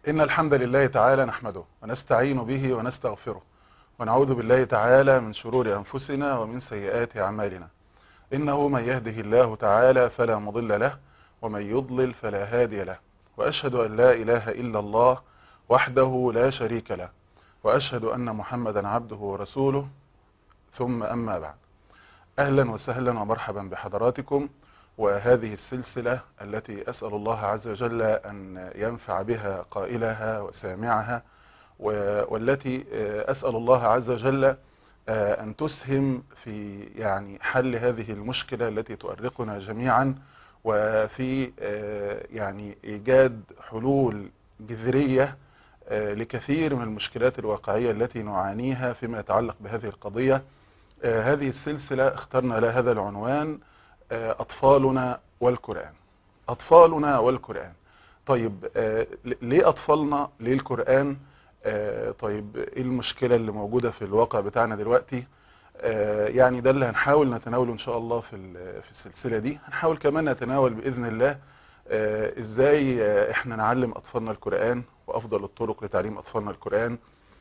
إن الحمد لله تعالى نحمده ونستعين به ونستغفره ونعوذ بالله تعالى من شرور أنفسنا ومن سيئات أعمالنا. إنه من يهده الله تعالى فلا مضل له ومن يضلل فلا هادي له، وأشهد أن لا إله إلا الله وحده لا شريك له، وأشهد أن محمدا عبده ورسوله، ثم أما بعد. أهلا وسهلا ومرحبا بحضراتكم، وهذه السلسلة التي أسأل الله عز وجل أن ينفع بها قائلها وسامعها، والتي أسأل الله عز وجل أن تسهم في حل هذه المشكلة التي تؤرقنا جميعا، وفي إيجاد حلول جذرية لكثير من المشكلات الواقعية التي نعانيها فيما يتعلق بهذه القضية. هذه السلسلة اخترنا لها هذا العنوان: أطفالنا والقرآن. أطفالنا والقرآن. طيب، ليه أطفالنا؟ ليه القرآن؟ طيب، إيه المشكلة اللي موجودة في الواقع بتاعنا دلوقتي؟ ده اللي هنحاول نتناوله إن شاء الله في السلسلة دي. هنحاول كمان نتناول بإذن الله إزاي إحنا نعلم أطفالنا القرآن، وأفضل الطرق لتعليم أطفالنا القرآن،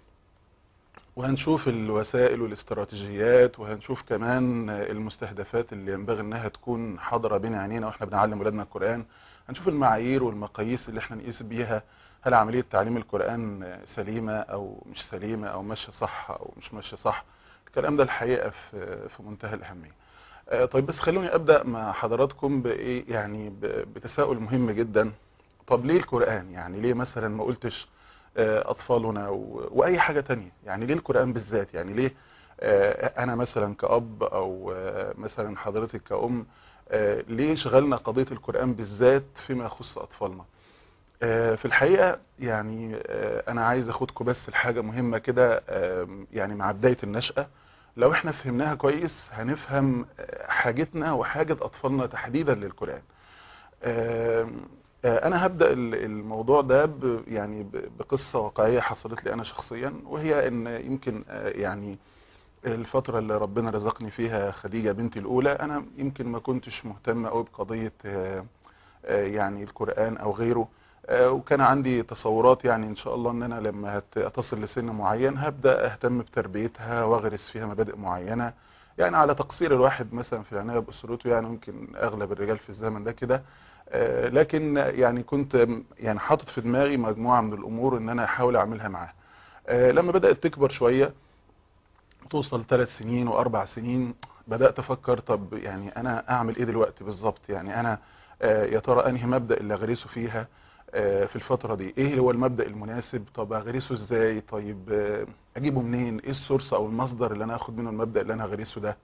وهنشوف الوسائل والاستراتيجيات، وهنشوف كمان المستهدفات اللي ينبغي انها تكون حاضرة بين عينينا واحنا بنعلم ولادنا القرآن. هنشوف المعايير والمقاييس اللي احنا نقيس بيها هل عملية تعليم القرآن سليمة او مش سليمة، او ماشية صح او مش ماشية صح. الكلام ده الحقيقة في منتهى الأهمية. طيب، بس خلوني أبدأ مع حضراتكم بإيه، بتساؤل مهم جدا. طب ليه القرآن؟ ليه مثلا ما قلتش أطفالنا وأي حاجة تانية؟ ليه القرآن بالذات؟ ليه أنا مثلا كأب، أو مثلا حضرتك كأم، ليه شغلنا قضية القرآن بالذات فيما يخص أطفالنا؟ في الحقيقة أنا عايز أخدكم بس الحاجة مهمة كده، مع بداية النشأة. لو احنا فهمناها كويس هنفهم حاجتنا وحاجة أطفالنا تحديدا للقرآن. أنا هبدأ الموضوع ده بقصة واقعية حصلت لي أنا شخصيا، وهي إن يمكن الفترة اللي ربنا رزقني فيها خديجة بنتي الأولى، أنا يمكن ما كنتش مهتم أوي بقضية القرآن أو غيره. وكان عندي تصورات إن شاء الله إن أنا لما أتصل لسن معين هبدأ أهتم بتربيتها وأغرس فيها مبادئ معينة، على تقصير الواحد مثلا في العناية بأسرته. يمكن أغلب الرجال في الزمن ده كده. لكن كنت حاطط في دماغي مجموعة من الأمور إن أنا أحاول أعملها معاها. لما بدأت تكبر شوية، توصل 3 سنين و4 سنين، بدأت أفكر طب أنا أعمل إيه دلوقتي بالظبط؟ أنا يا ترى أنهي مبدأ اللي أغرسه فيها في الفترة دي؟ إيه هو المبدأ المناسب؟ طب أغرسه إزاي؟ طيب أجيبه منين؟ إيه السورس أو المصدر اللي أنا أخد منه المبدأ اللي أنا أغرسه ده؟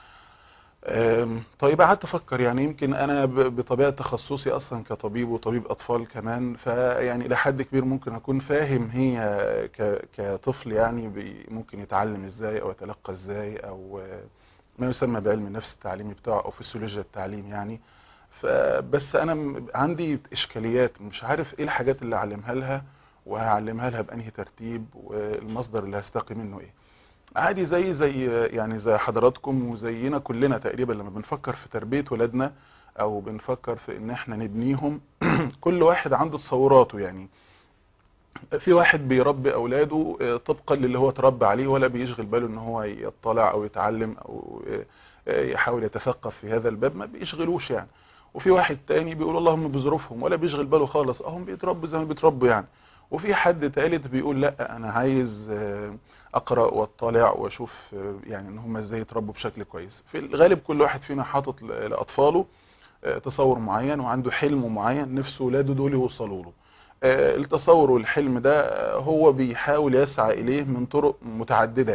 طيب، قعدت افكر. يمكن انا بطبيعه تخصصي اصلا كطبيب وطبيب اطفال كمان، الى حد كبير ممكن اكون فاهم هي كطفل ممكن يتعلم ازاي او يتلقى ازاي، او ما يسمى بعلم النفس التعليمي بتاعه او فسيولوجيا التعليم. فبس انا عندي اشكاليات، مش عارف ايه الحاجات اللي اعلمها لها، وهعلمها لها بانهي ترتيب، والمصدر اللي هستقي منه ايه. عادي، زي حضراتكم وزينا كلنا تقريبا، لما بنفكر في تربية ولادنا او بنفكر في ان احنا نبنيهم كل واحد عنده تصوراته. في واحد بيربي اولاده طبقا للي هو اتربى عليه، ولا بيشغل باله ان هو يطلع او يتعلم او يحاول يتثقف في هذا الباب، ما بيشغلوش. وفي واحد تاني بيقول اللهم بظروفهم، ولا بيشغل باله خالص، هم بيتربوا زي ما بيتربوا. وفي حد ثالث بيقول لا، انا عايز اقرا واطلع واشوف ان هم ازاي يتربوا بشكل كويس. في الغالب كل واحد فينا حاطط لاطفاله تصور معين، وعنده حلم معين نفسه ولاده دول يوصلوا له. التصور والحلم ده هو بيحاول يسعى اليه من طرق متعدده.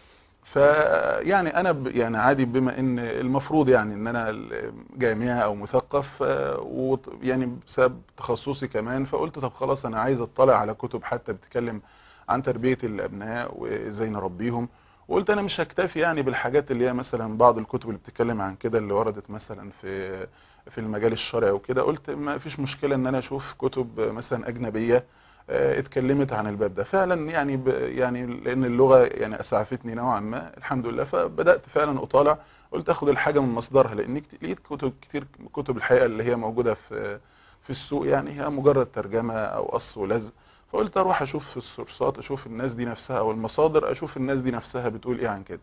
انا عادي، بما ان المفروض ان انا جامعي او مثقف، بسبب تخصصي كمان، فقلت طب خلاص انا عايز اطلع على كتب حتى بتتكلم عن تربية الابناء وازاي نربيهم. وقلت انا مش هكتفي بالحاجات اللي هي مثلا بعض الكتب اللي بتتكلم عن كده، اللي وردت مثلا في المجال الشرعي وكده. قلت ما فيش مشكلة ان انا اشوف كتب مثلا اجنبية اتكلمت عن الباب ده فعلا، لان اللغة اسعفتني نوعا ما الحمد لله. فبدأت فعلا اطالع، قلت اخد الحاجة من مصدرها، لان لقيت كتب كتير، كتب الحقيقة اللي هي موجودة في السوق هي مجرد ترجمة او قص ولزق. فقلت اروح اشوف في السورسات، اشوف الناس دي نفسها او المصادر، اشوف الناس دي نفسها بتقول ايه عن كده.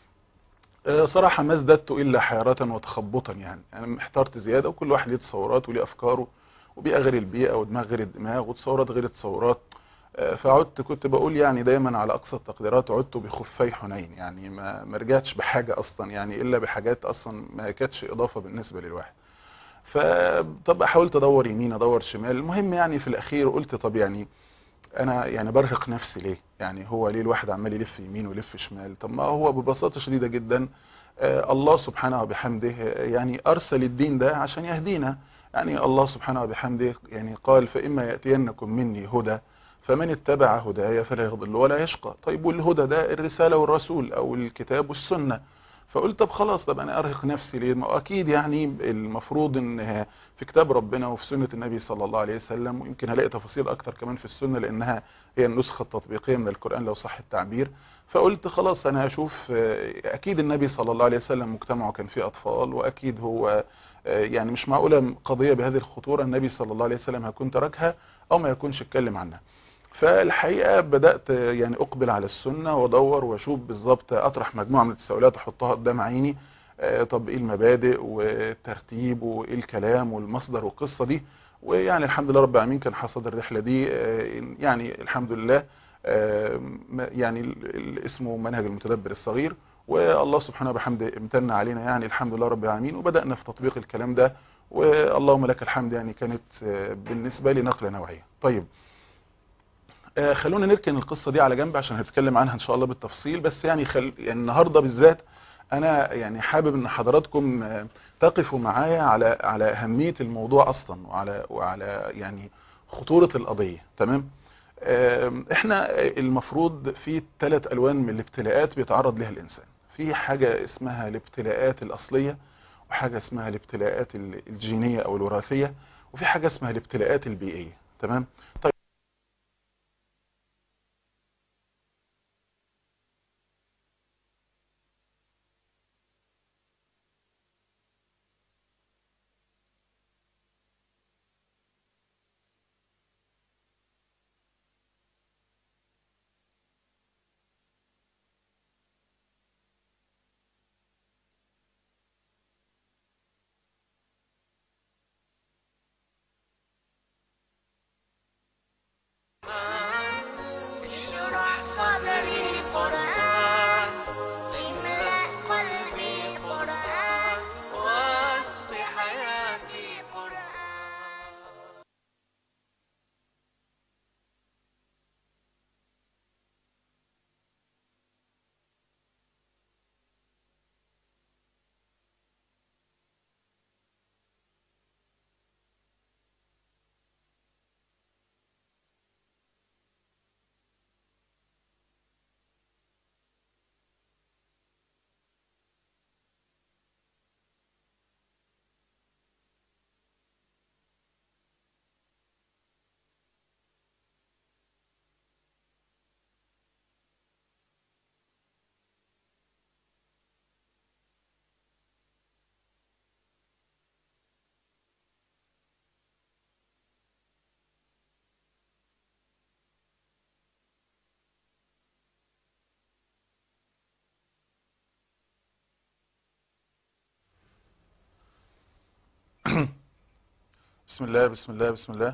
صراحة ما ازددت إلا حيرة وتخبطا، يعني أنا احترت زيادة، وكل واحد ليه تصورات وليه أفكاره، وبيئة غير البيئة، ودماغ غير الدماغ، وتصورات غير التصورات. فعدت كنت بقول يعني دايما على أقصى التقديرات عدت بخفي حنين، يعني ما رجعتش بحاجة أصلا، يعني إلا بحاجات أصلا ما كانتش إضافة بالنسبة للواحد. فطب حاولت أدور يمين أدور شمال، المهم يعني في الأخير قلت طب يعني انا يعني برهق نفسي ليه؟ يعني هو ليه الواحد عمال يلف يمين ويلف شمال؟ طب ما هو ببساطة شديدة جدا الله سبحانه وبحمده يعني ارسل الدين ده عشان يهدينا. يعني الله سبحانه وبحمده يعني قال فإما يأتينكم مني هدى فمن اتبع هدايا فلا يضل ولا يشقى. طيب والهدى ده الرسالة والرسول او الكتاب والسنة. فقلت طب خلاص، طب انا ارهق نفسي ليه؟ ما هو اكيد يعني المفروض ان في كتاب ربنا وفي سنة النبي صلى الله عليه وسلم، ويمكن هلاقي تفاصيل اكتر كمان في السنة لانها هي النسخة التطبيقية من القرآن لو صح التعبير. فقلت خلاص انا هشوف اكيد النبي صلى الله عليه وسلم مجتمعه كان فيه اطفال، واكيد هو يعني مش معقولة قضية بهذه الخطورة النبي صلى الله عليه وسلم هيكون تركها او ما يكونش اتكلم عنها. فالحقيقة بدأت يعني أقبل على السنة وأدور وأشوف بالظبط، أطرح مجموعة من التساؤلات أحطها قدام عيني. طب إيه المبادئ والترتيب وإيه الكلام والمصدر والقصة دي. ويعني الحمد لله رب العالمين كان حصد الرحلة دي يعني الحمد لله يعني اسمه منهج المتدبر الصغير. والله سبحانه وبحمده امتن علينا يعني الحمد لله رب العالمين، وبدأنا في تطبيق الكلام ده. واللهم لك الحمد، يعني كانت بالنسبة لي نقلة نوعية. طيب خلونا نركن القصة دي على جنب عشان هنتكلم عنها ان شاء الله بالتفصيل. بس يعني يعني النهاردة بالذات انا يعني حابب ان حضراتكم تقفوا معايا على اهمية الموضوع اصلا، وعلى يعني خطورة القضية. تمام. احنا المفروض في 3 الوان من الابتلاءات بيتعرض لها الانسان. في حاجة اسمها الابتلاءات الاصلية، وحاجة اسمها الابتلاءات الجينية او الوراثية، وفي حاجة اسمها الابتلاءات البيئية. تمام. طيب اشرح صدري قرآن، املأ قلبي قرآن، واسق حياتي قرآن. بسم الله بسم الله بسم الله.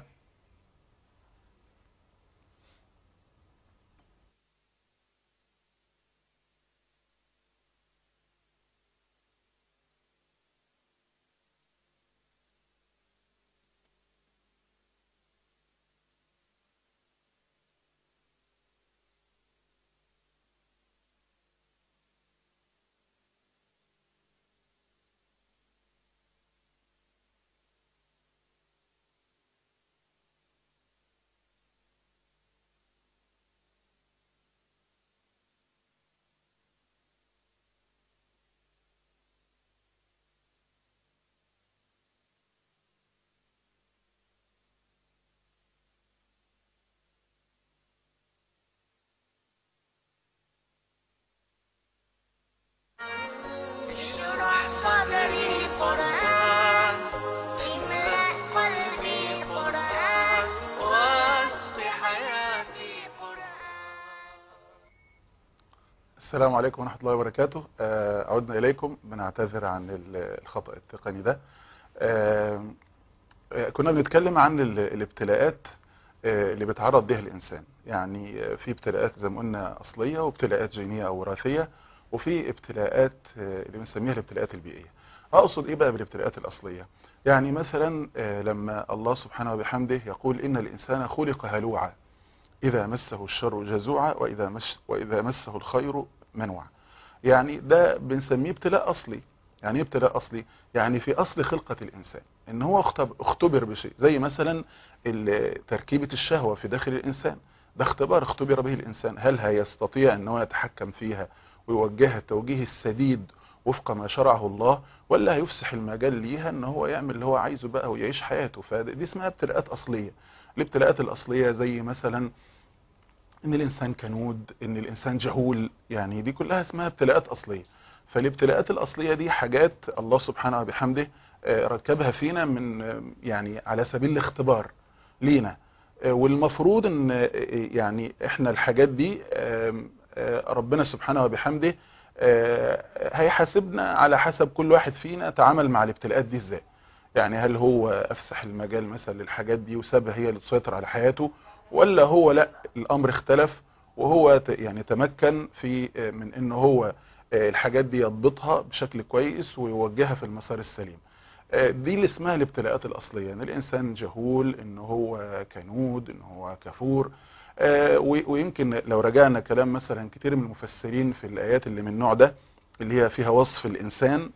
اشرح صدري قرآن، املأ قلبي قرآن، واسق حياتي السلام عليكم ورحمة الله وبركاته. عدنا إليكم، بنعتذر عن الخطأ التقني ده. كنا بنتكلم عن الابتلاءات اللي بيتعرض لها الإنسان. يعني في ابتلاءات زي ما قلنا أصلية، وابتلاءات جينية أو وراثية، وفي ابتلاءات اللي بنسميها الابتلاءات البيئية. أقصد إيه بقى بالابتلاءات الأصلية؟ يعني مثلا لما الله سبحانه وبحمده يقول إن الإنسان خلق هلوعا إذا مسه الشر جزوعا وإذا مسه الخير منوعا. يعني ده بنسميه ابتلاء أصلي. يعني ايه ابتلاء أصلي؟ يعني في أصل خلقة الإنسان إن هو اختبر بشيء، زي مثلا تركيبة الشهوة في داخل الإنسان. ده اختبر به الإنسان، هل هيستطيع أن هو يتحكم فيها ويوجهها التوجيه السديد وفق ما شرعه الله، ولا هيفسح المجال ليها ان هو يعمل اللي هو عايزه بقى ويعيش حياته؟ فدي اسمها ابتلاءات أصلية. الابتلاءات الأصلية زي مثلا ان الانسان كنود، ان الانسان جهول، يعني دي كلها اسمها ابتلاءات اصليه. فالابتلاءات الاصليه دي حاجات الله سبحانه وبحمده ركبها فينا من يعني على سبيل الاختبار لينا. والمفروض ان يعني احنا الحاجات دي ربنا سبحانه وبحمده هيحاسبنا على حسب كل واحد فينا تعامل مع الابتلاءات دي ازاي. يعني هل هو افسح المجال مثلا للحاجات دي وسابها هي اللي تسيطر على حياته، ولا هو لا، الامر اختلف وهو يعني تمكن في من ان هو الحاجات دي يضبطها بشكل كويس ويوجهها في المسار السليم. دي اللي اسمها الابتلاءات الاصليه، ان الانسان جهول، ان هو كنود، ان هو كفور. ويمكن لو رجعنا كلام مثلا كتير من المفسرين في الايات اللي من النوع ده، اللي هي فيها وصف الانسان،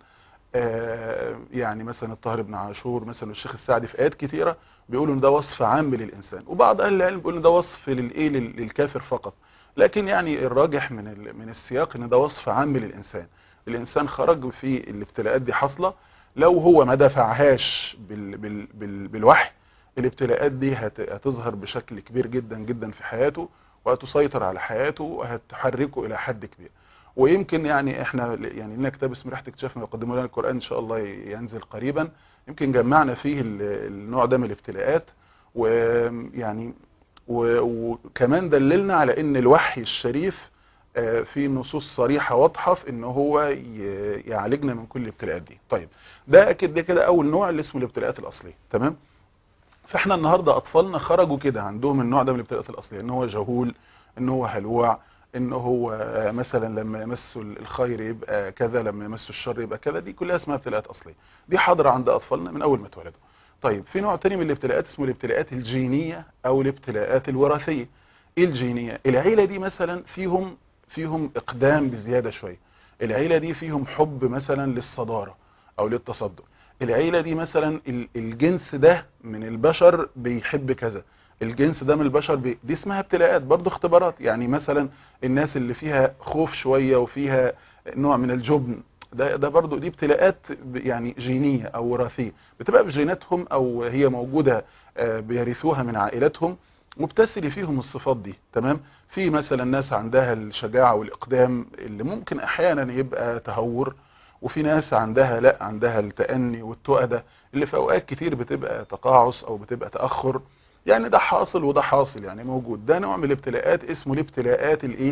يعني مثلا الطاهر بن عاشور مثلا والشيخ السعدي في ايات كتيره بيقولوا ان ده وصف عام للانسان، وبعض اهل العلم بيقولوا ان ده وصف للكافر فقط. لكن يعني الراجح من السياق ان ده وصف عام للانسان. الانسان خرج في الابتلاءات دي حاصله، لو هو ما دفعهاش بالوحي، الابتلاءات دي هتظهر بشكل كبير جدا جدا في حياته، وهتسيطر على حياته وهتحركه الى حد كبير. ويمكن يعني احنا يعني لنا كتاب اسمه ريحة اكتشاف ما يقدمه لنا القرآن، ان شاء الله ينزل قريبا. يمكن جمعنا فيه النوع ده من الابتلاءات، ويعني وكمان دللنا على ان الوحي الشريف في نصوص صريحة واضحة في ان هو يعالجنا من كل الابتلاءات دي. طيب ده اكيد ده كده اول نوع اللي اسمه الابتلاءات الاصلية، تمام. فاحنا النهاردة اطفالنا خرجوا كده عندهم النوع ده من الابتلاءات الاصلية، ان هو جهول، ان هو هلوع، ان هو مثلا لما يمسه الخير يبقى كذا، لما يمسه الشر يبقى كذا. دي كلها اسمها ابتلاءات اصليه، دي حاضره عند اطفالنا من اول ما اتولدوا. طيب في نوع تاني من الابتلاءات اسمه الابتلاءات الجينيه او الابتلاءات الوراثيه. ايه الجينيه؟ العيله دي مثلا فيهم اقدام بزياده شويه، العيله دي فيهم حب مثلا للصداره او للتصدر، العيله دي مثلا الجنس ده من البشر بيحب كذا، الجنس ده من البشر دي اسمها ابتلاءات برضو، اختبارات. يعني مثلا الناس اللي فيها خوف شوية وفيها نوع من الجبن، ده برضو دي ابتلاءات يعني جينية او وراثية، بتبقى في جيناتهم او هي موجودة بيرثوها من عائلاتهم، مبتسري فيهم الصفات دي، تمام. في مثلا ناس عندها الشجاعة والإقدام اللي ممكن احيانا يبقى تهور، وفي ناس عندها لا، عندها التأني والتؤدة اللي في اوقات كتير بتبقى تقاعس او بتبقى تأخر. يعني ده حاصل وده حاصل، يعني موجود. ده نوع من الابتلاءات اسمه الابتلاءات الايه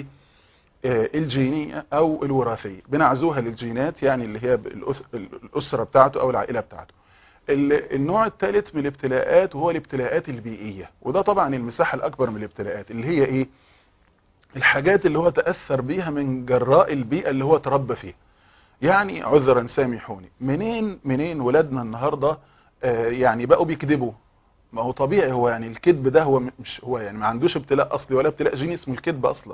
الجينية او الوراثية، بنعزوها للجينات، يعني اللي هي الأسرة بتاعته او العائلة بتاعته. النوع الثالث من الابتلاءات وهو الابتلاءات البيئية، وده طبعا المساحة الأكبر من الابتلاءات، اللي هي ايه؟ الحاجات اللي هو تأثر بيها من جراء البيئة اللي هو تربى فيها. يعني عذرا سامحوني، منين ولادنا النهاردة يعني بقوا بيكذبوا؟ ما هو طبيعي، هو يعني الكذب ده هو مش هو يعني ما عندوش ابتلاء اصلي ولا ابتلاء جيني اسمه الكذب اصلا.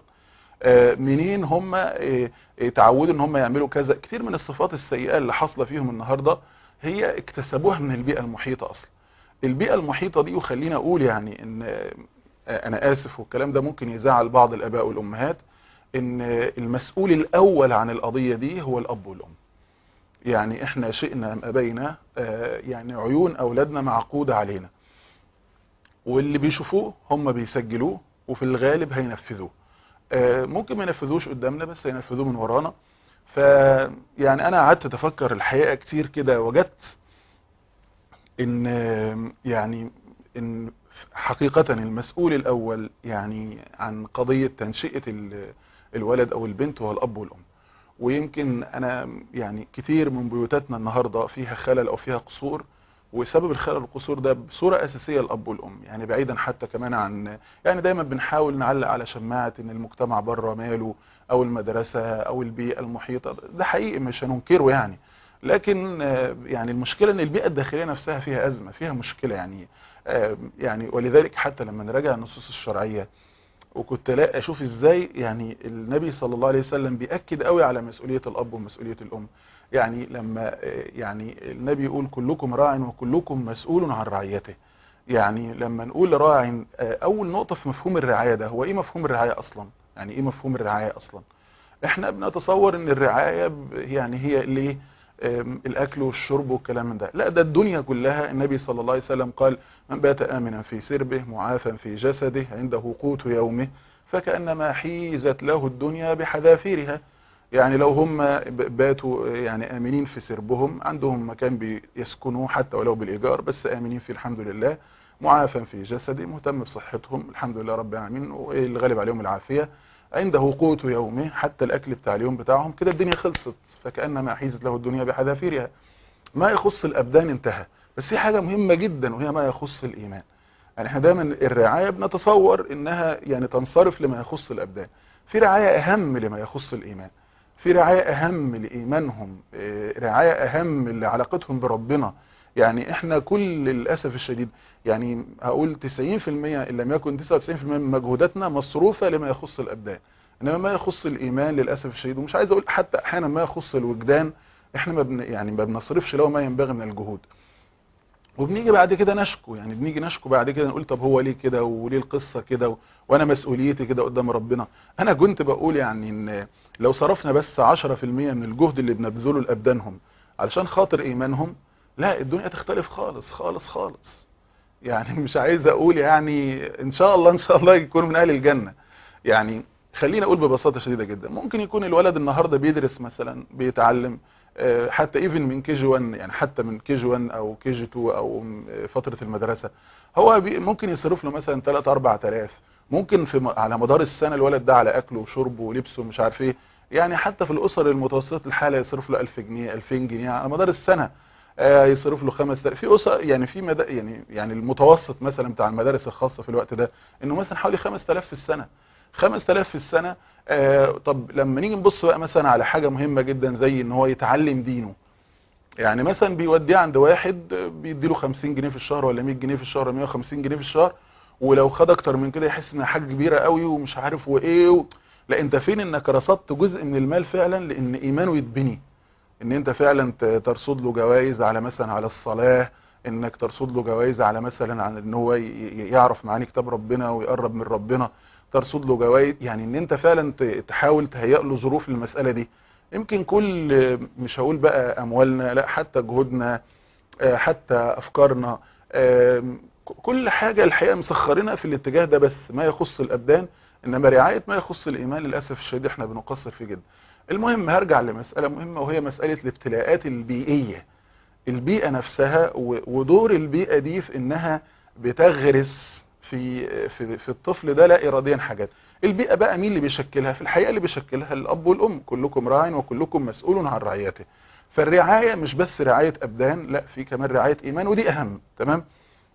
منين هم اتعودوا ان هم يعملوا كذا؟ كتير من الصفات السيئة اللي حاصله فيهم النهاردة هي اكتسبوها من البيئة المحيطة اصلا. البيئة المحيطة دي، وخلينا اقول يعني ان انا اسف والكلام ده ممكن يزعل بعض الاباء والامهات، ان المسؤول الاول عن القضية دي هو الاب والام. يعني احنا شئنا ام ابينا يعني عيون اولادنا معقودة علينا، واللي بيشوفوه هم بيسجلوه، وفي الغالب هينفذوه. ممكن ما ينفذوش قدامنا بس هينفذوه من ورانا. يعني انا قعدت اتفكر الحقيقة كتير كده، وجدت ان يعني حقيقة المسؤول الاول يعني عن قضية تنشئة الولد او البنت هو الاب والام. ويمكن انا يعني كتير من بيوتاتنا النهارده فيها خلل او فيها قصور، وسبب الخلل والقصور ده بصوره اساسيه الاب والام. يعني بعيدا حتى كمان عن، يعني دايما بنحاول نعلق على شماعه ان المجتمع بره ماله، او المدرسه او البيئه المحيطه، ده حقيقي مش هننكره يعني. لكن يعني المشكله ان البيئه الداخليه نفسها فيها ازمه، فيها مشكله يعني. يعني ولذلك حتى لما نراجع النصوص الشرعيه، وكنت لا اشوف ازاي يعني النبي صلى الله عليه وسلم بيأكد قوي على مسؤولية الاب ومسؤولية الام. يعني لما يعني النبي يقول كلكم راع وكلكم مسؤول عن رعيته. يعني لما نقول راع، اول نقطة في مفهوم الرعاية ده، هو ايه مفهوم الرعاية اصلا؟ يعني ايه مفهوم الرعاية اصلا؟ احنا بنتصور ان الرعاية يعني هي الايه، الاكل والشرب والكلام من ده. لا، ده الدنيا كلها. النبي صلى الله عليه وسلم قال من بات امنا في سربه معافا في جسده عنده قوت يومه فكأنما حيزت له الدنيا بحذافيرها. يعني لو هم باتوا يعني امنين في سربهم، عندهم مكان بيسكنوه حتى ولو بالايجار، بس امنين فيه الحمد لله، معافا في جسده، مهتم بصحتهم الحمد لله رب العالمين، واللي غالب عليهم العافيه، عنده قوت يومه، حتى الاكل بتاع اليوم بتاعهم كده الدنيا خلصت، فكأنما حيزت له الدنيا بحذافيرها. ما يخص الابدان انتهى. بس في حاجه مهمه جدا، وهي ما يخص الايمان. يعني احنا دايما الرعايه بنتصور انها يعني تنصرف لما يخص الابدان. في رعايه اهم لما يخص الايمان، في رعايه اهم لايمانهم، رعايه اهم لعلاقتهم بربنا. يعني احنا كل للاسف الشديد، يعني هقول 90% ان لم يكن 99% من مجهوداتنا مصروفه لما يخص الابدان، انما ما يخص الايمان للاسف الشديد، ومش عايز اقول حتى احيانا ما يخص الوجدان، احنا يعني ما بنصرفش له ما ينبغي من الجهود. وبنيجي بعد كده نشكو، يعني بنيجي نشكو بعد كده نقول طب هو ليه كده، وليه القصة كده، وانا مسؤوليتي كده قدام ربنا. انا كنت بقول يعني ان لو صرفنا بس 10% من الجهد اللي بنبذله لابدانهم علشان خاطر ايمانهم، لا الدنيا تختلف خالص خالص خالص. يعني مش عايز اقول يعني ان شاء الله ان شاء الله يكونوا من اهل الجنة. يعني خلينا اقول ببساطة شديدة جدا، ممكن يكون الولد النهاردة بيدرس مثلا، بيتعلم حتى ايفن من كي جي 1، يعني حتى من كي جي 1 او كي جي 2 او فترة المدرسة، هو ممكن يصرف له مثلا 3 4000. ممكن على مدار السنة الولد ده على اكله وشربه ولبسه مش عارف ايه. يعني حتى في الاسر المتوسطة الحالة يصرف له 1000 جنيه 2000 جنيه على مدار السنة. يصرف له 5000 في اسر، يعني في يعني المتوسط مثلا بتاع المدارس الخاصة في الوقت ده انه مثلا حوالي 5000 في السنة. 5000 في السنة. طب لما نيجي نبص بقى مثلا على حاجة مهمة جدا زي ان هو يتعلم دينه، يعني مثلا بيوديه عند واحد بيديله 50 جنيه في الشهر ولا 100 جنيه في الشهر 150 جنيه في الشهر، ولو خد اكتر من كده يحس انها حاجة كبيرة قوي ومش عارف وايه. لا، انت فين انك رصدت جزء من المال فعلا لان ايمانه يتبني، ان انت فعلا ترصد له جوائز على مثلا على الصلاة، انك ترصد له جوائز على مثلا عن ان هو يعرف معاني كتاب ربنا ويقرب من ربنا، ترصد له جوائز، يعني ان انت فعلا تحاول تهيئ له ظروف للمسألة دي. يمكن كل مش هقول بقى اموالنا، لا حتى جهودنا، حتى افكارنا، كل حاجة الحقيقة مسخرنا في الاتجاه ده، بس ما يخص الابدان. انما رعاية ما يخص الايمان للأسف الشديد احنا بنقصر فيه جدا. المهم هرجع لمسألة مهمة، وهي مسألة الابتلاءات البيئية. البيئة نفسها ودور البيئة دي في انها بتغرس في الطفل ده لا اراديا حاجات. البيئة بقى مين اللي بيشكلها؟ في الحقيقة اللي بيشكلها الاب والام، كلكم راع وكلكم مسؤول عن رعيته. فالرعاية مش بس رعاية ابدان، لا في كمان رعاية ايمان، ودي اهم. تمام.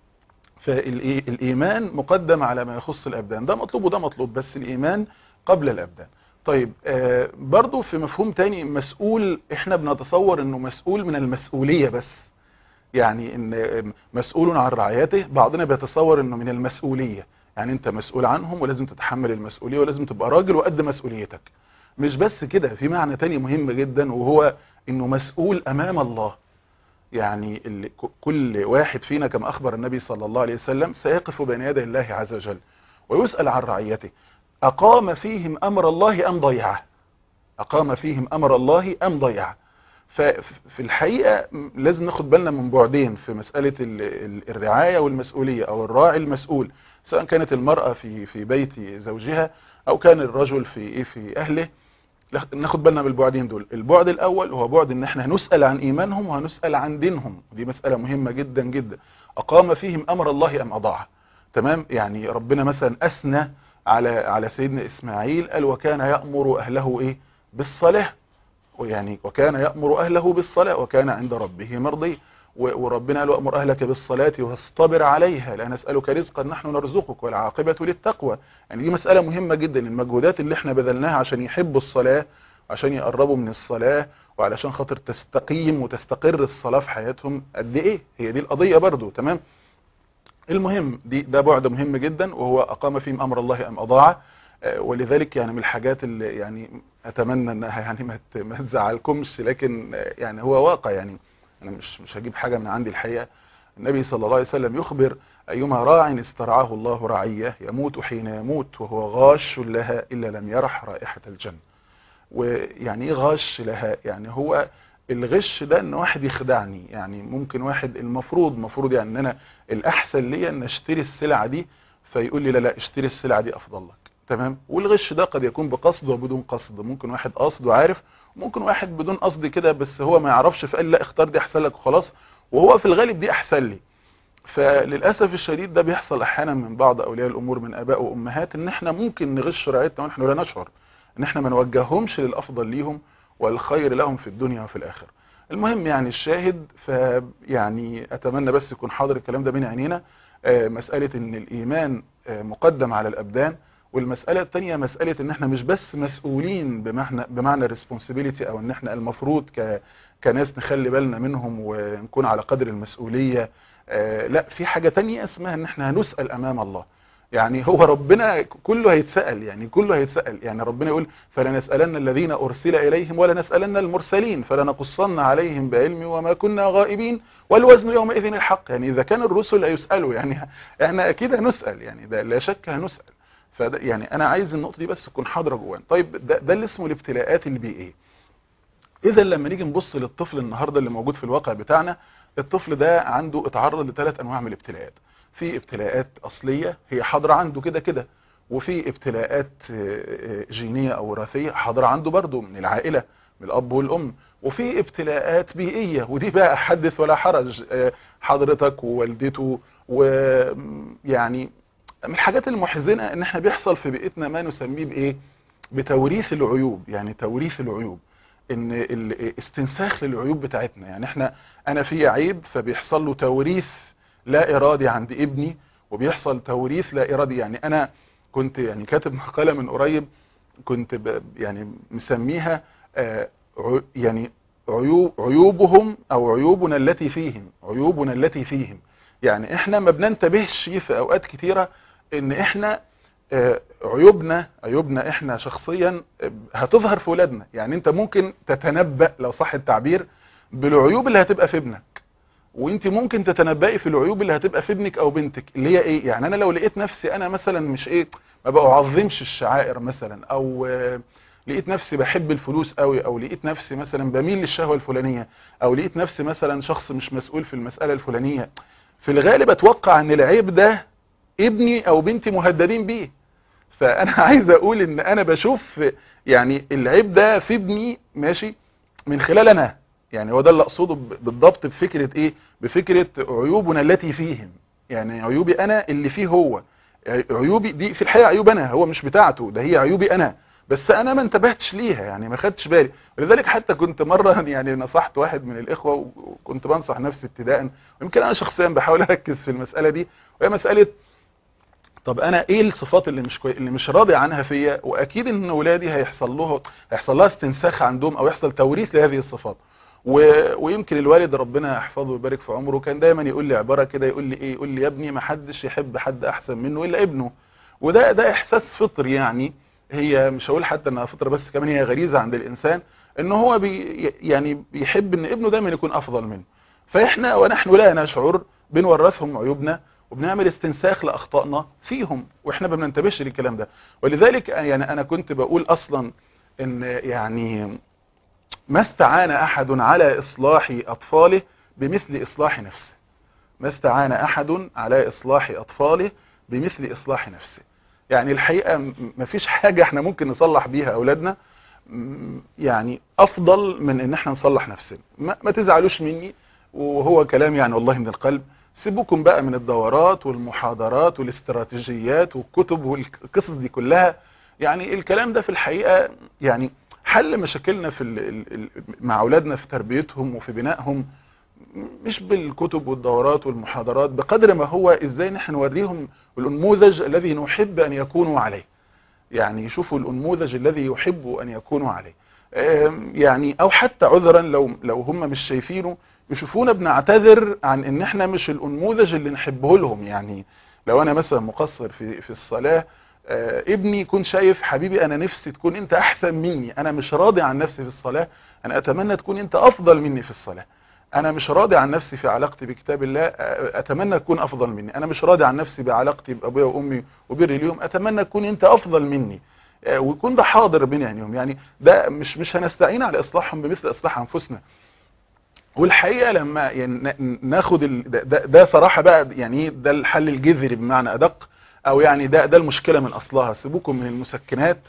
فالايمان مقدم على ما يخص الابدان، ده مطلوب وده مطلوب، بس الايمان قبل الابدان. طيب برضو في مفهوم تاني، مسؤول احنا بنتصور انه مسؤول من المسؤولية بس، يعني ان مسؤول عن رعايته، بعضنا بيتصور انه من المسؤولية، يعني انت مسؤول عنهم ولازم تتحمل المسؤولية ولازم تبقى راجل وقد مسؤوليتك. مش بس كده، في معنى تاني مهم جدا، وهو انه مسؤول امام الله. يعني كل واحد فينا كما أخبر النبي صلى الله عليه وسلم سيقف بين يدي الله عز وجل ويسأل عن رعيته، أقام فيهم أمر الله أم ضيعه؟ أقام فيهم أمر الله أم ضيعه؟ ففي الحقيقة لازم ناخد بالنا من بعدين في مسألة الرعاية والمسؤولية، أو الراعي المسؤول، سواء كانت المرأة في بيت زوجها أو كان الرجل في أهله. ناخد بالنا من البعدين دول. البعد الاول هو بعد ان احنا هنسأل عن ايمانهم وهنسأل عن دينهم، ودي مسألة مهمة جدا جدا. اقام فيهم امر الله ام اضاعه؟ تمام. يعني ربنا مثلا اثنى على سيدنا إسماعيل، قال وكان يأمر أهله إيه؟ بالصلاة. يعني وكان يأمر أهله بالصلاة وكان عند ربه مرضي. وربنا قال وأمر أهلك بالصلاة واصطبر عليها لا نسألك رزقا نحن نرزقك والعاقبة للتقوى. يعني دي مسألة مهمة جدا، المجهودات اللي احنا بذلناها عشان يحبوا الصلاة، عشان يقربوا من الصلاة، وعلشان خاطر تستقيم وتستقر الصلاة في حياتهم قد ايه، هي دي القضية برضو. تمام. المهم ده بعد مهم جدا، وهو أقام فيهم أمر الله أم أضاع. ولذلك يعني من الحاجات اللي يعني أتمنى أنها يعني ما تزعلكمش، لكن يعني هو واقع. يعني أنا مش هجيب حاجة من عندي الحقيقة. النبي صلى الله عليه وسلم يخبر أيما راع استرعاه الله رعية يموت حين يموت وهو غاش لها إلا لم يرح رائحة الجنة. ويعني ايه غش لها؟ يعني هو الغش ده ان واحد يخدعني. يعني ممكن واحد المفروض يعني ان انا الاحسن ليا ان اشتري السلعة دي، فيقول لي لا اشتري السلعة دي افضل لك. تمام. والغش ده قد يكون بقصد وبدون قصد، ممكن واحد قاصد وعارف، ممكن واحد بدون قصد كده بس هو ما يعرفش فقال لا اختار دي احسن لك وخلاص، وهو في الغالب دي احسن لي. فللاسف الشديد ده بيحصل احيانا من بعض اولياء الامور من اباء وامهات، ان احنا ممكن نغش رعايتنا ونحن لا نشعر، ان احنا ما نوجههمش للافضل ليهم والخير لهم في الدنيا وفي الاخره. المهم يعني الشاهد، فيعني اتمنى بس يكون حاضر الكلام ده بين عينينا. مساله ان الايمان مقدم على الابدان، والمساله الثانيه مساله ان احنا مش بس مسؤولين بمعنى responsibility، او ان احنا المفروض كناس نخلي بالنا منهم ونكون على قدر المسؤوليه. لا، في حاجه تانية اسمها ان احنا هنسال امام الله. يعني هو ربنا كله هيتسأل، يعني ربنا يقول فلنسألن الذين أرسل إليهم ولنسألن المرسلين فلنقصن عليهم بعلم وما كنا غائبين والوزن يومئذ الحق. يعني إذا كان الرسل يسألوا، يعني احنا أكيد هنسأل، يعني ده لا شك هنسأل. يعني أنا عايز النقطة دي بس تكون حاضرة جوانا. طيب ده اللي اسمه الابتلاءات البيئية. إذا لما نيجي نبص للطفل النهاردة اللي موجود في الواقع بتاعنا، الطفل ده عنده اتعرض ل3 أنواع من الابتلاءات. في ابتلاءات أصلية هي حاضرة عنده كده كده، وفي ابتلاءات جينية أو وراثية حاضرة عنده برضو من العائلة، من الأب والأم، وفي ابتلاءات بيئية، ودي بقى حدث ولا حرج، حضرتك ووالدته. ويعني من الحاجات المحزنة ان احنا بيحصل في بيئتنا ما نسميه بإيه؟ بتوريث العيوب. يعني توريث العيوب، ان استنساخ للعيوب بتاعتنا. يعني انا في عيب فبيحصل له توريث لا ارادي عند ابني، وبيحصل توريث لا ارادي. يعني انا كنت يعني كاتب مقالة من قريب، كنت يعني مسميها يعني عيوبهم او عيوبنا التي فيهم. يعني احنا ما بننتبهش في اوقات كتيرة ان احنا عيوبنا احنا شخصيا هتظهر في ولادنا. يعني انت ممكن تتنبأ لو صح التعبير بالعيوب اللي هتبقى في ابنك، وانت ممكن تتنبئي في العيوب اللي هتبقى في ابنك او بنتك، اللي هي ايه؟ يعني انا لو لقيت نفسي انا مثلا مش ما بعظمش الشعائر مثلا، او لقيت نفسي بحب الفلوس قوي، او لقيت نفسي مثلا بميل للشهوة الفلانية، او لقيت نفسي مثلا شخص مش مسؤول في المسألة الفلانية، في الغالب اتوقع ان العيب ده ابني او بنتي مهددين بيه. فانا عايز اقول ان انا بشوف يعني العيب ده في ابني ماشي من خلال انا. يعني هو ده اللي اقصده بالضبط بفكرة ايه؟ بفكرة عيوبنا التي فيهم. يعني عيوبي انا اللي فيه هو، عيوبي دي في الحقيقة عيوب انا، هو مش بتاعته، ده هي عيوبي انا، بس انا ما انتبهتش ليها، يعني ما خدتش بالي. ولذلك حتى كنت مرة يعني نصحت واحد من الاخوة، وكنت بنصح نفسي ابتداء، ويمكن انا شخصيا بحاول اركز في المسألة دي، وهي مسألة طب انا ايه الصفات اللي مش راضي عنها فيا؟ واكيد ان ولادي هيحصل لها استنساخ عندهم، او يحصل توريث لهذه الصفات. ويمكن الوالد ربنا يحفظه ويبارك في عمره كان دايما يقول لي عبارة كده، يقول لي يا ابني ما حدش يحب حد احسن منه الا ابنه. وده احساس فطري، يعني هي مش هقول حتى انها فطرة بس، كمان هي غريزة عند الانسان، ان هو يعني بيحب ان ابنه دايما يكون افضل منه. فاحنا ونحن لا نشعر بنورثهم عيوبنا، وبنعمل استنساخ لاخطائنا فيهم، واحنا ما بننتبهش للكلام ده. ولذلك يعني انا كنت بقول اصلا ان يعني ما استعان احد على اصلاح اطفاله بمثل اصلاح نفسه. ما استعان احد على اصلاح اطفاله بمثل اصلاح نفسه. يعني الحقيقة ما فيش حاجة احنا ممكن نصلح بيها اولادنا يعني افضل من ان احنا نصلح نفسنا. ما تزعلوش مني، وهو كلام يعني والله من القلب. سيبوكم بقى من الدورات والمحاضرات والاستراتيجيات والكتب والقصص دي كلها. يعني الكلام ده في الحقيقة يعني حل مشاكلنا مع اولادنا في تربيتهم وفي بنائهم مش بالكتب والدورات والمحاضرات، بقدر ما هو ازاي نحن نوريهم النموذج الذي نحب ان يكونوا عليه. يعني يشوفوا النموذج الذي يحبوا ان يكونوا عليه. يعني او حتى عذرا لو هم مش شايفينه، يشوفونا بنعتذر عن ان احنا مش النموذج اللي نحبه لهم. يعني لو انا مثلا مقصر في الصلاة، ابني يكون شايف حبيبي انا نفسي تكون انت احسن مني، انا مش راضي عن نفسي في الصلاة، انا اتمنى تكون انت افضل مني في الصلاة. انا مش راضي عن نفسي في علاقتي بكتاب الله، اتمنى تكون افضل مني. انا مش راضي عن نفسي بعلاقتي بابويا وامي وبري اليوم، اتمنى تكون انت افضل مني. ويكون ده حاضر بين عينيهم. يعني ده مش هنستعين على اصلاحهم بمثل اصلاح انفسنا. والحقيقه لما يعني ناخد ده صراحه بقى، يعني ده الحل الجذري بمعنى ادق، او يعني ده المشكله من اصلها. سيبوكم من المسكنات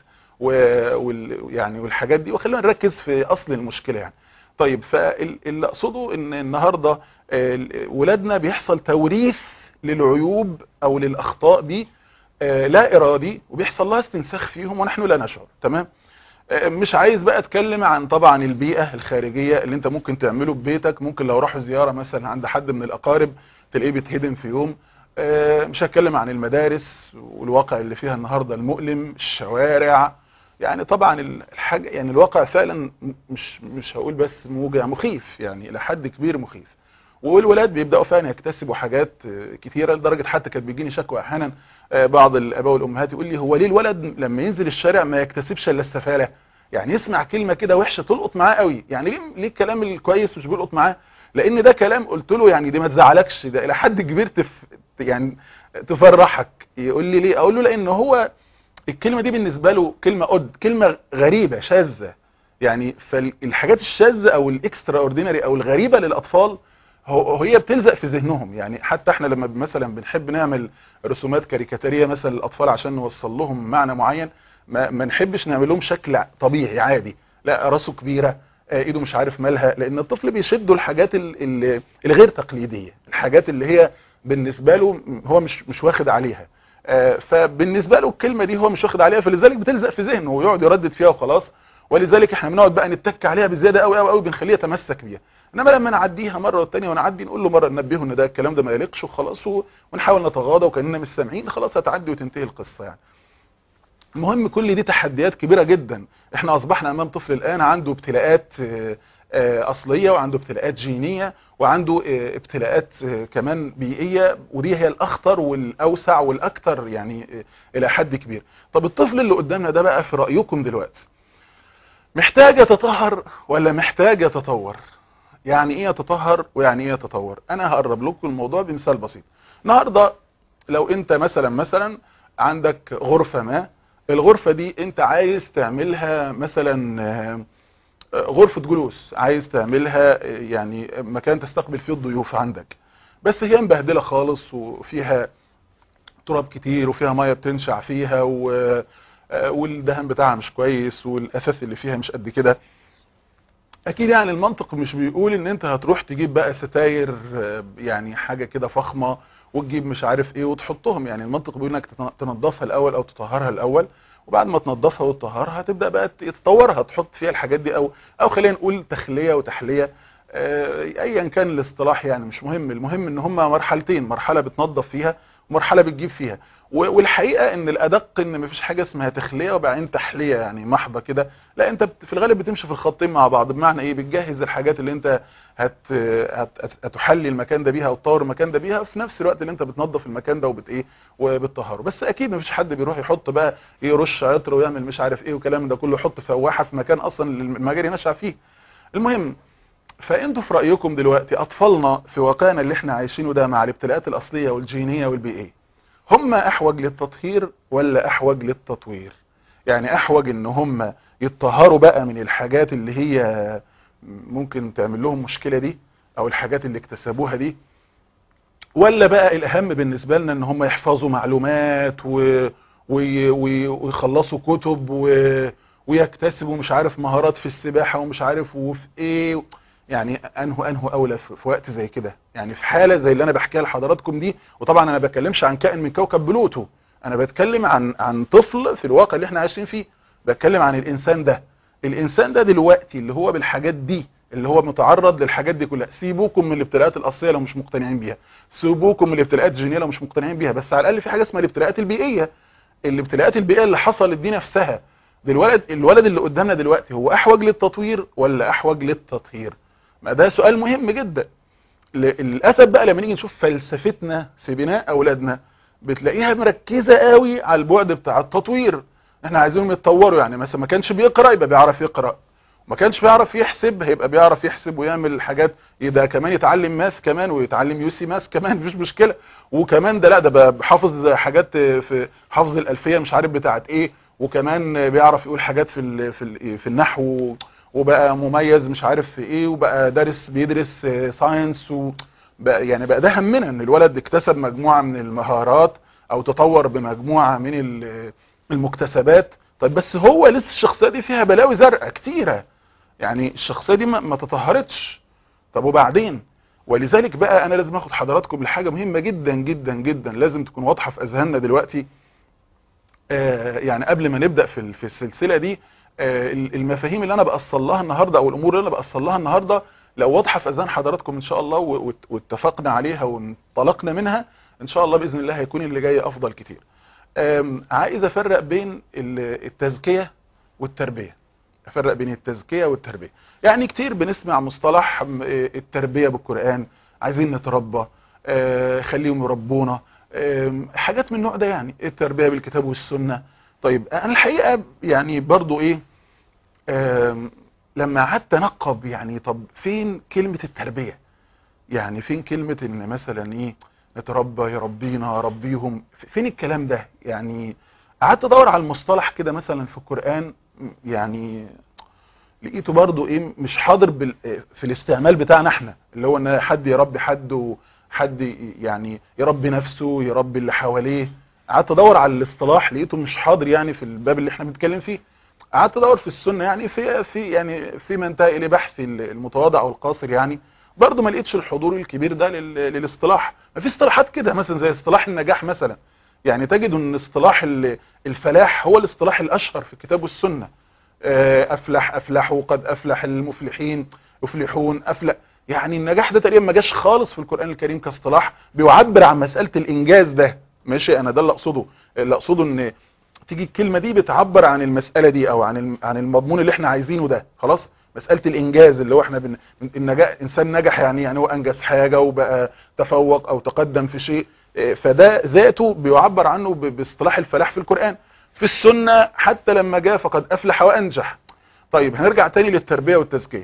يعني والحاجات دي، وخلينا نركز في اصل المشكله يعني. طيب، فاللي اقصده ان النهارده ولادنا بيحصل توريث للعيوب او للاخطاء دي لا ارادي، وبيحصل لها استنساخ فيهم ونحن لا نشعر. تمام. مش عايز بقى اتكلم عن طبعا البيئة الخارجية اللي انت ممكن تعمله ببيتك. ممكن لو راحوا زيارة مثلا عند حد من الاقارب تلاقيه بيتهدم في يوم. مش هتكلم عن المدارس والواقع اللي فيها النهاردة المؤلم، الشوارع. يعني طبعا الحاجة يعني الواقع فعلا مش هقول بس موجع، مخيف يعني الى حد كبير مخيف. والولاد بيبداوا فعلا يكتسبوا حاجات كتيره، لدرجه حتى كانت بيجيني شكوى احيانا بعض الاباء والامهات يقول لي هو ليه الولد لما ينزل الشارع ما يكتسبش الا السفاله؟ يعني يسمع كلمه كده وحشه تلقط معاه قوي، يعني ليه الكلام الكويس مش بيلقط معاه؟ لان ده كلام قلت له يعني دي ما تزعلكش، ده الى حد كبير يعني تفرحك. يقول لي ليه؟ اقول له لان هو الكلمه دي بالنسبه له كلمه كلمه غريبه شاذه. يعني فالحاجات الشاذه او الاكسترا اوردينري او الغريبه للاطفال هي بتلزق في ذهنهم. يعني حتى احنا لما مثلا بنحب نعمل رسومات كاريكاتيريه مثلا للاطفال عشان نوصل لهم معنى معين، ما نحبش نعمل لهم شكل طبيعي عادي، لا راسه كبيره، ايده مش عارف مالها، لان الطفل بيشدوا الحاجات الغير تقليديه، الحاجات اللي هي بالنسبه له هو مش واخد عليها. فبالنسبه له الكلمه دي هو مش واخد عليها، فلذلك بتلزق في ذهنه ويقعد يردد فيها وخلاص. ولذلك احنا بنقعد بقى نتك عليها بزياده قوي قوي قوي، بنخليه يتمسك بيها. انما لما نعديها مره والثانيه ونعدي نقول له مره ننبهه ان ده الكلام ده ما يليقش وخلاص، ونحاول نتغاضى وكاننا مش سامعين، خلاص هتعدي وتنتهي القصه يعني. المهم كل دي تحديات كبيره جدا. احنا اصبحنا امام طفل الان عنده ابتلاءات اصليه، وعنده ابتلاءات جينيه، وعنده ابتلاءات كمان بيئيه، ودي هي الاخطر والاوسع والاكثر يعني الى حد كبير. طب الطفل اللي قدامنا ده بقى في رايكم دلوقتي محتاج يتطهر ولا محتاج يتطور؟ يعني ايه يتطهر ويعني ايه يتطور؟ انا هقرب لكم الموضوع بمثال بسيط. النهارده لو انت مثلا عندك غرفه ما، الغرفه دي انت عايز تعملها مثلا غرفه جلوس، عايز تعملها يعني مكان تستقبل فيه الضيوف عندك، بس هي مبهدله خالص وفيها تراب كتير وفيها ميه بتنشع فيها والدهان بتاعها مش كويس والاثاث اللي فيها مش قد كده. اكيد يعني المنطق مش بيقول ان انت هتروح تجيب بقى ستاير يعني حاجه كده فخمه وتجيب مش عارف ايه وتحطهم. يعني المنطق بيقول انك تنظفها الاول او تطهرها الاول، وبعد ما تنظفها وتطهرها تبدا بقى تطورها، تحط فيها الحاجات دي او خلينا نقول تخليه وتحليه، ايا كان الاصطلاح يعني مش مهم. المهم ان هما مرحلتين، مرحله بتنظف فيها ومرحله بتجيب فيها. والحقيقه ان الادق ان مفيش حاجه اسمها تخليه وبعدين تحليه يعني محضه كده، لا انت في الغالب بتمشي في الخطين مع بعض. بمعنى ايه؟ بتجهز الحاجات اللي انت هتحلي المكان ده بيها او تطور المكان ده بيها، في نفس الوقت اللي انت بتنظف المكان ده وبتطهره. بس اكيد مفيش حد بيروح يحط بقى يرش عطر ويعمل مش عارف ايه والكلام ده كله، يحط فواحه في مكان اصلا المجاري نشع فيه. المهم، فانتوا في رايكم دلوقتي اطفالنا في واقعنا اللي احنا عايشينه ده مع الابتلاءات الاصليه والجينيه والبيئيه، هم احوج للتطهير ولا احوج للتطوير؟ يعني احوج ان هم يتطهروا بقى من الحاجات اللي هي ممكن تعمل لهم مشكلة دي او الحاجات اللي اكتسبوها دي، ولا بقى الاهم بالنسبة لنا ان هم يحفظوا معلومات ويخلصوا كتب ويكتسبوا مش عارف مهارات في السباحة ومش عارف وفي ايه؟ يعني انه اولى في وقت زي كده، يعني في حاله زي اللي انا بحكيها لحضراتكم دي. وطبعا انا ما بتكلمش عن كائن من كوكب بلوتو، انا بتكلم عن طفل في الواقع اللي احنا عايشين فيه. بتكلم عن الانسان ده. الانسان ده دلوقتي اللي هو بالحاجات دي، اللي هو متعرض للحاجات دي كلها. سيبوكم من الابتلاءات الاصليه لو مش مقتنعين بيها، سيبوكم من الابتلاءات الجينيه لو مش مقتنعين بيها، بس على الاقل في حاجه اسمها الابتلاءات البيئيه. الابتلاءات البيئيه اللي حصلت دي نفسها، الولد اللي قدامنا دلوقتي هو احوج للتطوير ولا احوج للتطهير؟ ما ده سؤال مهم جدا. للاسف بقى لما نيجي نشوف فلسفتنا في بناء اولادنا بتلاقيها مركزه قوي على البعد بتاع التطوير. احنا عايزينهم يتطوروا، يعني مثلا ما كانش بيقرا يبقى بيعرف يقرا، ما كانش بيعرف يحسب هيبقى بيعرف يحسب ويعمل حاجات، ده كمان يتعلم ماث كمان ويتعلم يو سي ماث كمان، مفيش مشكله. وكمان ده لا ده بقى حافظ حاجات في حافظ الالفيه مش عارف بتاعت ايه، وكمان بيعرف يقول حاجات في النحو، وبقى مميز مش عارف في ايه، وبقى بيدرس ساينس، يعني بقى ده همنا ان الولد اكتسب مجموعه من المهارات او تطور بمجموعه من المكتسبات. طيب بس هو لسه الشخصيه دي فيها بلاوي زرقاء كتيره، يعني الشخصيه دي ما تطهرتش. طب وبعدين؟ ولذلك بقى انا لازم اخد حضراتكم لحاجه مهمه جدا جدا جدا لازم تكون واضحه في اذهاننا دلوقتي. يعني قبل ما نبدا في السلسله دي، المفاهيم اللي انا بأصل لها النهارده او الامور اللي انا بأصل لها النهارده لو واضحه في اذهان حضراتكم ان شاء الله واتفقنا عليها وانطلقنا منها ان شاء الله باذن الله هيكون اللي جاي افضل كتير. عايز افرق بين التزكيه والتربيه. افرق بين التزكيه والتربيه. يعني كتير بنسمع مصطلح التربيه بالقران، عايزين نتربى، خليهم يربونا، حاجات من النوع ده، يعني التربيه بالكتاب والسنه. طيب انا الحقيقه يعني برضو ايه، لما قعدت انقب يعني طب فين كلمه التربيه؟ يعني فين كلمه ان مثلا ايه نتربى، يربينا، يربيهم، فين الكلام ده؟ يعني قعدت ادور على المصطلح كده مثلا في القران، يعني لقيته برضو ايه مش حاضر في الاستعمال بتاعنا احنا، اللي هو ان حد يربي حد وحد يعني يربي نفسه يربي اللي حواليه. قعدت ادور على الاصطلاح لقيته مش حاضر يعني في الباب اللي احنا بنتكلم فيه. قعدت ادور في السنه، يعني في انتهى اليه بحثي المتواضع والقاصر، يعني برضو ما لقيتش الحضور الكبير ده للاصطلاح. ما في اصطلاحات كده مثلا زي اصطلاح النجاح مثلا، يعني تجد ان اصطلاح الفلاح هو الاصطلاح الاشهر في الكتاب والسنه. افلحوا قد افلح المفلحين، يفلحون افلح. يعني النجاح ده تقريبا ما جاش خالص في القرآن الكريم كاصطلاح بيعبر عن مسألة الانجاز ده. ماشي، انا ده اللي اقصده ان تيجي الكلمة دي بتعبر عن المسألة دي او عن المضمون اللي احنا عايزينه ده. خلاص، مسألة الانجاز اللي هو احنا النجاح، انسان نجح يعني هو انجز حاجة وبقى تفوق او تقدم في شيء، فده ذاته بيعبر عنه باصطلاح الفلاح في القرآن. في السنة حتى لما جاء فقد أفلح وأنجح. طيب هنرجع تاني للتربية والتزكية.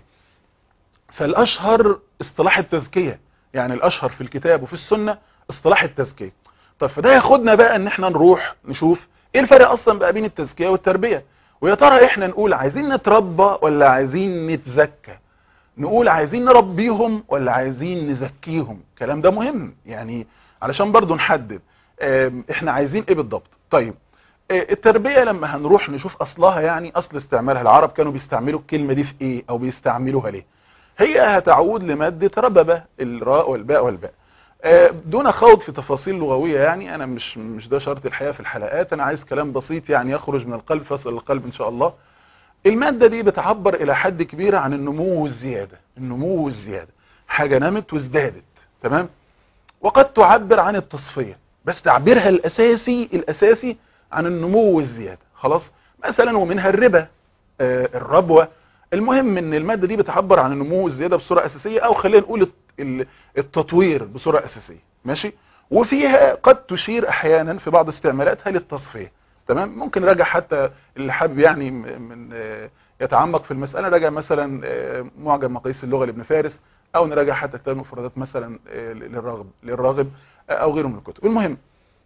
فالأشهر اصطلاح التزكية، يعني الأشهر في الكتاب وفي السنة اصطلاح التزكية. طب فده ياخدنا بقى ان احنا نروح نشوف ايه الفرق اصلا بقى بين التزكية والتربية. ويا ترى احنا نقول عايزين نتربى ولا عايزين نتزكى؟ نقول عايزين نربيهم ولا عايزين نزكيهم؟ الكلام ده مهم يعني علشان برضو نحدد احنا عايزين ايه بالضبط. طيب التربية لما هنروح نشوف اصلها، يعني اصل استعمالها، العرب كانوا بيستعملوا الكلمة دي في ايه او بيستعملوها ليه؟ هي هتعود لمادة رببة، الراء والباء والباء. دون خوض في تفاصيل لغوية، يعني انا مش ده شرط الحياة في الحلقات، انا عايز كلام بسيط يعني يخرج من القلب فيصل القلب ان شاء الله. المادة دي بتعبر الى حد كبير عن النمو والزيادة. النمو والزيادة، حاجة نمت وازدادت، تمام. وقد تعبر عن التصفية، بس تعبيرها الاساسي عن النمو والزيادة. خلاص، مثلا ومنها الربا، الربوة. المهم ان المادة دي بتعبر عن النمو والزيادة بصورة اساسية، او خلينا نقول التطوير بصورة اساسية. ماشي، وفيها قد تشير احيانا في بعض استعمالاتها للتصفية. تمام، ممكن نراجع حتى اللي حابب يعني من يتعمق في المسألة، راجع مثلا معجم مقاييس اللغة لابن فارس، او نراجع حتى كتاب المفردات مثلا للراغب او غيره من الكتب. المهم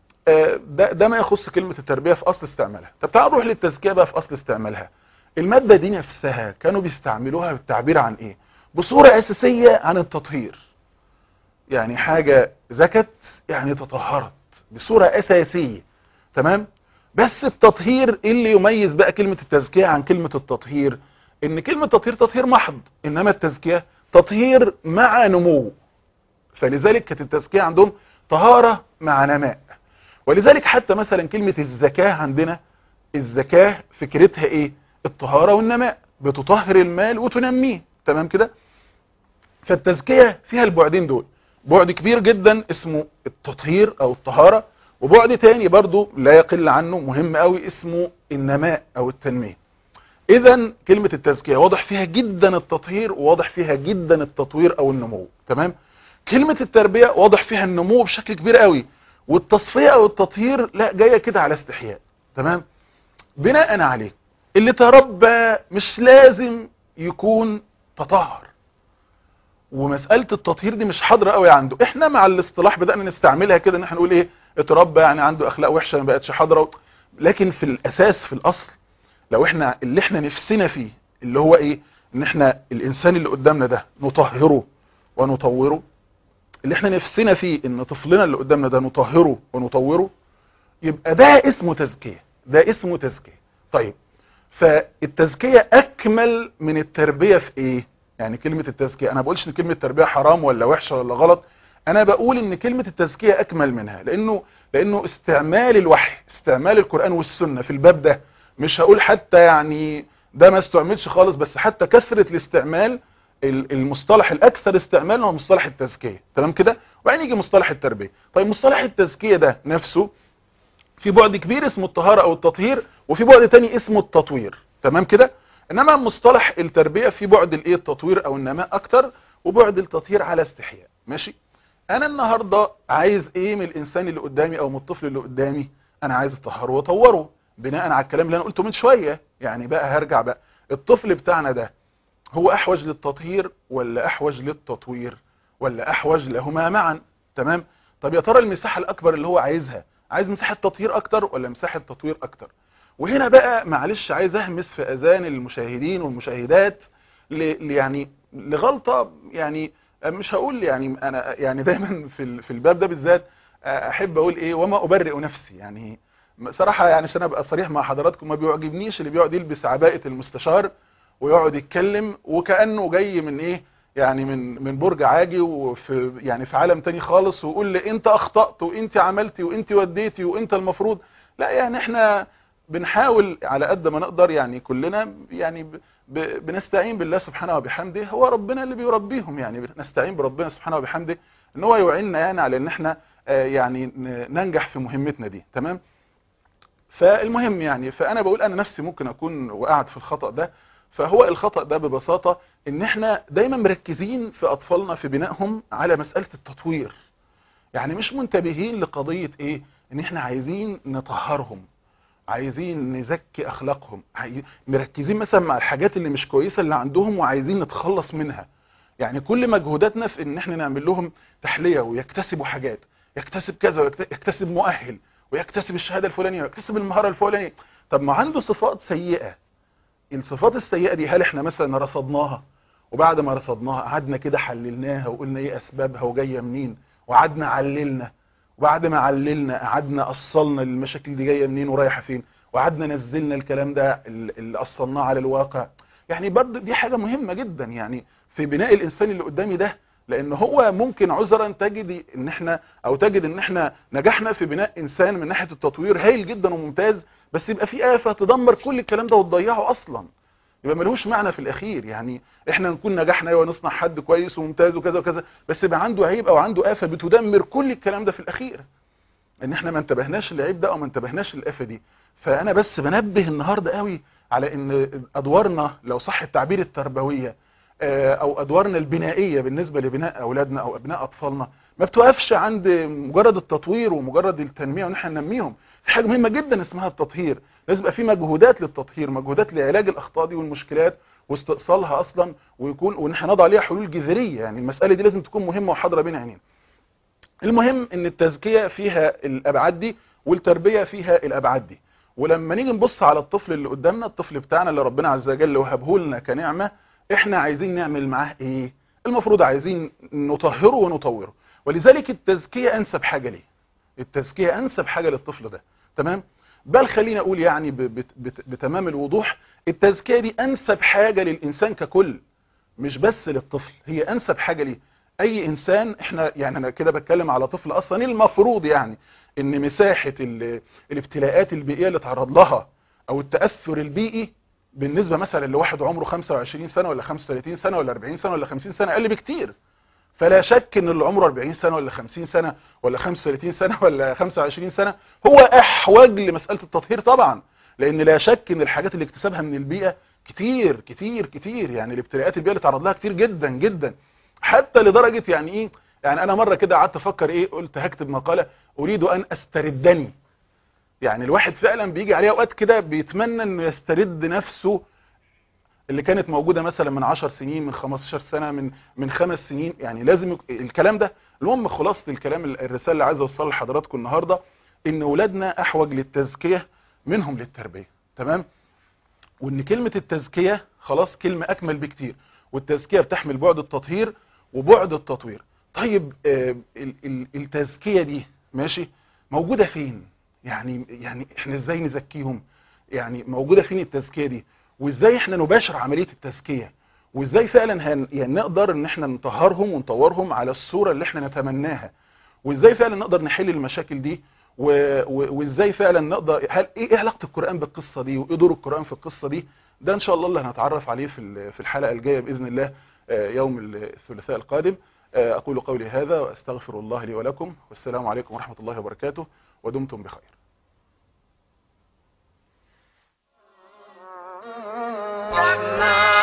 ده ما يخص كلمة التربية في اصل استعمالها. طب تعال نروح للتزكية بقى في اصل استعمالها. المادة دي نفسها كانوا بيستعملوها بالتعبير عن ايه؟ بصورة اساسية عن التطهير. يعني حاجة زكت يعني تطهرت بصورة اساسية، تمام. بس التطهير اللي يميز بقى كلمة التزكية عن كلمة التطهير، ان كلمة تطهير تطهير محض، انما التزكية تطهير مع نمو. فلذلك كانت التزكية عندهم طهارة مع نماء. ولذلك حتى مثلا كلمة الزكاة عندنا، الزكاة فكرتها ايه؟ الطهارة والنماء، بتطهر المال وتنميه، تمام كده؟ فالتزكية فيها البعدين دول، بعد كبير جدا اسمه التطهير او الطهارة، وبعد تاني برضو لا يقل عنه مهم قوي اسمه النماء او التنمية. اذا كلمة التزكية واضح فيها جدا التطهير، وواضح فيها جدا التطوير او النمو، تمام؟ كلمة التربية واضح فيها النمو بشكل كبير قوي، والتصفية او التطهير لا، جاية كده على استحياء، تمام؟ بناء عليه اللي تربى مش لازم يكون تطهر، ومسألة التطهير دي مش حاضرة قوي عنده. احنا مع الاصطلاح بدأنا نستعملها كده، ان احنا نقول ايه؟ اتربى يعني عنده اخلاق وحشة ما بقتش حاضرة. لكن في الاساس في الاصل، لو احنا اللي احنا نفسنا فيه اللي هو ايه؟ ان احنا الانسان اللي قدامنا ده نطهره ونطوره، اللي احنا نفسنا فيه ان طفلنا اللي قدامنا ده نطهره ونطوره، يبقى ده اسمه تزكية، ده اسمه تزكية. طيب، فالتزكية اكمل من التربية في ايه؟ يعني كلمة التزكية، انا بقولش ان كلمة التربية حرام ولا وحشة ولا غلط، انا بقول ان كلمة التزكية اكمل منها، لانه استعمال الوحي، استعمال القرآن والسنة في الباب ده، مش هقول حتى يعني ده ما استعملش خالص، بس حتى كثرة الاستعمال، المصطلح الاكثر استعمالا هو مصطلح التزكية، تمام كده؟ وبعدين يجي مصطلح التربية. طيب مصطلح التزكية ده نفسه في بعد كبير اسمه الطهارة او التطهير، وفي بعد تاني اسمه التطوير، تمام كده؟ انما مصطلح التربية في بعد الايه؟ التطوير او النماء اكتر، وبعد التطهير على استحياء، ماشي؟ انا النهاردة عايز ايه من الانسان اللي قدامي او من الطفل اللي قدامي؟ انا عايز اطهره واطوره بناء على الكلام اللي انا قلته من شوية. يعني بقى هرجع بقى، الطفل بتاعنا ده هو احوج للتطهير ولا احوج للتطوير ولا احوج لهما معا؟ تمام؟ طب يا ترى المساحة الاكبر اللي هو عايزها، عايز مساحة تطهير اكتر ولا مساحة تطوير اكتر؟ وهنا بقى معلش عايز اهمس في اذان المشاهدين والمشاهدات يعني لغلطة، يعني مش هقول يعني انا يعني دايما في الباب ده بالذات احب اقول ايه؟ وما ابرئ نفسي. يعني صراحة يعني عشان ابقى صريح مع حضراتكم، ما بيعجبنيش اللي بيقعد يلبس عباءة المستشار ويقعد يتكلم وكأنه جاي من ايه؟ يعني من برج عاجي، وفي يعني في عالم تاني خالص، ويقول لي انت اخطأت وانت عملتي وانت وديتي وانت المفروض. لا، يعني احنا بنحاول على قد ما نقدر، يعني كلنا يعني بنستعين بالله سبحانه وبحمده، هو ربنا اللي بيربيهم، يعني بنستعين بربنا سبحانه وبحمده ان هو يعيننا يعني على ان احنا يعني ننجح في مهمتنا دي، تمام؟ فالمهم يعني، فانا بقول انا نفسي ممكن اكون وقعت في الخطأ ده. فهو الخطأ ده ببساطة ان احنا دايما مركزين في اطفالنا في بنائهم على مسألة التطوير، يعني مش منتبهين لقضية ايه؟ ان احنا عايزين نطهرهم، عايزين نزكي اخلاقهم، مركزين مثلا مع الحاجات اللي مش كويسة اللي عندهم وعايزين نتخلص منها. يعني كل مجهوداتنا في ان احنا نعمل لهم تحلية ويكتسبوا حاجات، يكتسب كذا ويكتسب مؤهل ويكتسب الشهادة الفلانية ويكتسب المهارة الفلانية. طب ما عنده صفات سيئة، الصفات السيئة دي هل احنا مثلا رصدناها؟ وبعد ما رصدناها قعدنا كده حللناها وقلنا ايه اسبابها وجاية منين، وقعدنا عللنا، وبعد ما عللنا قعدنا اصلنا المشاكل دي جاية منين ورايحة فين، وقعدنا نزلنا الكلام ده اللي اصلناه على الواقع. يعني برضه دي حاجة مهمة جدا يعني في بناء الانسان اللي قدامي ده، لان هو ممكن عذرا تجد ان احنا نجحنا في بناء انسان من ناحية التطوير هايل جدا وممتاز، بس يبقى في آفة تدمر كل الكلام ده وتضيعه اصلا، يبقى ملوش معنى في الاخير. يعني احنا نكون نجحنا ونصنع حد كويس وممتاز وكذا وكذا، بس يبقى عنده عيب او عنده آفة بتدمر كل الكلام ده في الاخير، ان احنا ما انتبهناش للعيب ده او ما انتبهناش للآفة دي. فانا بس بنبه النهاردة قوي على ان ادوارنا لو صح التعبير التربوية او ادوارنا البنائية بالنسبة لبناء اولادنا او ابناء اطفالنا ما بتوقفش عند مجرد التطوير ومجرد التنمية وان احنا ننميهم. في حاجة مهمة جدا اسمها التطهير، لازم يبقى في مجهودات للتطهير، مجهودات لعلاج الاخطاء دي والمشكلات واستئصالها اصلا، وان احنا نضع عليها حلول جذرية. يعني المسألة دي لازم تكون مهمة وحاضرة بين عينينا. المهم ان التزكية فيها الابعاد دي والتربية فيها الابعاد دي. ولما نيجي نبص على الطفل اللي قدامنا، الطفل بتاعنا اللي ربنا عز وجل وهبه لنا كنعمة، احنا عايزين نعمل معاه ايه؟ المفروض عايزين نطهره ونطوره. ولذلك التزكية انسب حاجة ليه، التزكية انسب حاجة للطفل ده، تمام؟ بل خلينا اقول يعني بتمام الوضوح، التزكية دي انسب حاجة للانسان ككل، مش بس للطفل، هي انسب حاجة ليه. اي انسان، احنا يعني انا كده بتكلم على طفل اصلا، المفروض يعني ان مساحة الابتلاءات البيئية اللي تعرض لها او التأثر البيئي بالنسبة مثلا لواحد عمره 25 سنة ولا 35 سنة ولا 40 سنة ولا 50 سنة اقل بكتير. فلا شك ان اللي عمره 40 سنة ولا 50 سنة ولا 35 سنة ولا 25 سنة هو احوج لمسألة التطهير طبعا، لان لا شك ان الحاجات اللي اكتسبها من البيئة كتير كتير كتير، يعني الابتلاءات البيئة اللي تعرض لها كتير جدا جدا، حتى لدرجة يعني ايه، يعني انا مرة كده قعدت افكر ايه، قلت هكتب مقالة اريد ان استردني. يعني الواحد فعلا بيجي عليه اوقات كده بيتمنى انه يسترد نفسه اللي كانت موجودة مثلا من 10 سنين، من 15 سنة، من 5 سنين، يعني لازم الكلام ده. المهم خلاصة الكلام، الرسالة اللي عايز اوصلها لحضراتكم النهاردة ان اولادنا احوج للتزكية منهم للتربية، تمام؟ وان كلمة التزكية خلاص كلمة اكمل بكتير، والتزكية بتحمل بعد التطهير وبعد التطوير. طيب التزكية دي ماشي موجودة فين؟ يعني احنا ازاي نزكيهم؟ يعني موجودة فين التزكية دي؟ وازاي احنا نباشر عملية التزكية؟ وازاي فعلا يعني نقدر ان احنا نطهرهم ونطورهم على الصورة اللي احنا نتمناها؟ وازاي فعلا نقدر نحل المشاكل دي؟ وازاي فعلا نقدر، هل ايه علاقة القرآن بالقصة دي، وايه دور القرآن في القصة دي؟ ده ان شاء الله اللي هنتعرف عليه في الحلقة الجاية بإذن الله، يوم الثلاثاء القادم. اقول قولي هذا واستغفر الله لي ولكم، والسلام عليكم ورحمة الله وبركاته، ودمتم بخير. رحمن